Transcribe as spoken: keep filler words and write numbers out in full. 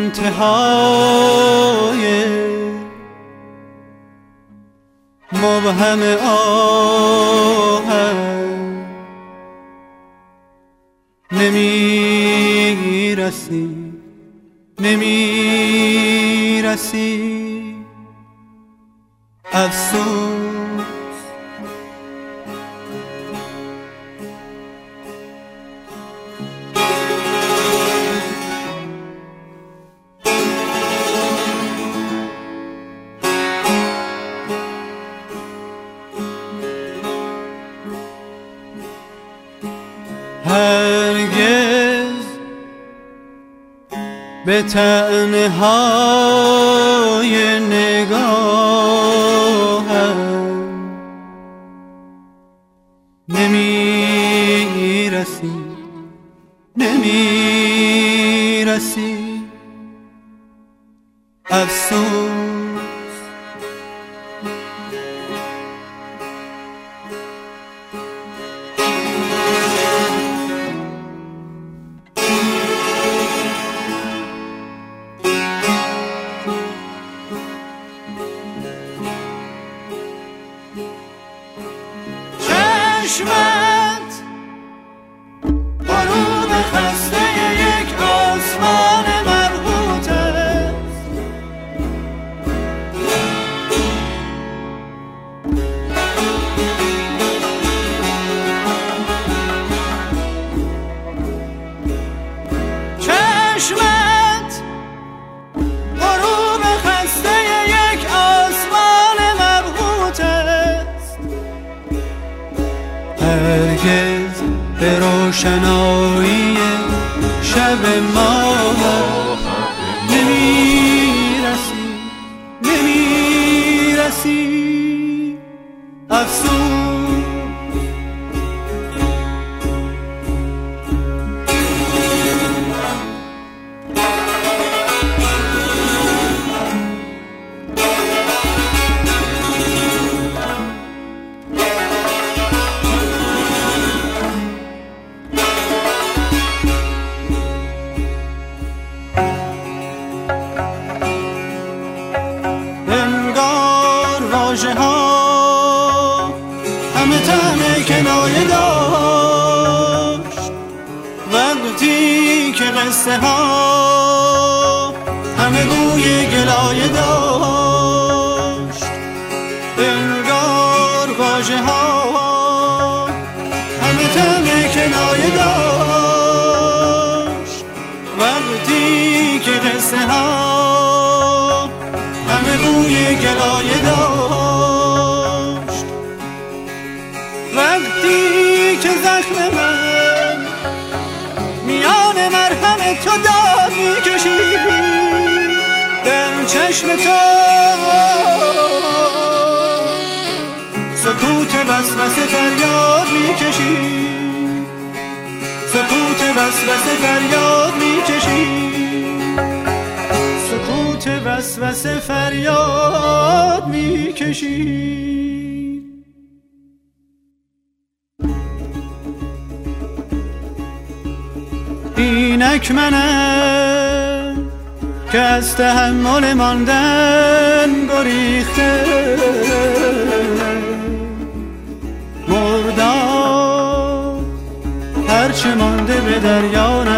انتهای مبهم آهم نمی رسی نمی رسی افسوس هرگز به طعنه های نگاهم نمی رسی نمی رسی افسوس چشمت غروب خسته یک آسمان مربوط است چشمت غروب خسته یک آسمان مربوط است هرگز به روشنایی شب ما نمی رسی نمی رسی افسوس واژه ها همه طعم کنایه داشت وقتی که قصه ها همه بوی گلایه داشت انگار واژه ها همه طعم کنایه داشت وقتی که قصه ها همه بوی گلایه داشت وقتی که زخم من میان مرهم تو داد میکشید در چشم تو سکوت وسوسه فریاد میکشید سکوت وسوسه فریاد میکشید سکوت وسوسه فریاد میکشید اینک منم که از تحمل ماندن گریخته مردم هرچه مانده به دریا